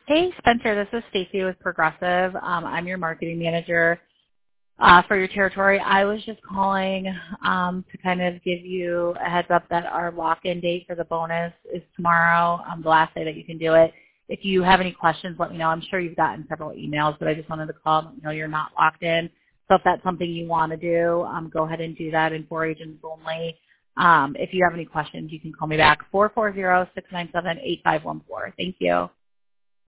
Hey, Spencer, this is Stacy with Progressive. I'm your marketing manager for your territory. I was just calling to kind of give you a heads up that our lock-in date for the bonus is tomorrow, the last day that you can do it. If you have any questions, let me know. I'm sure you've gotten several emails, but I just wanted to call and let you know you're not locked in. So if that's something you want to do, go ahead and do that in 4 agents only. If you have any questions, you can call me back, 440-697-8514. Thank you.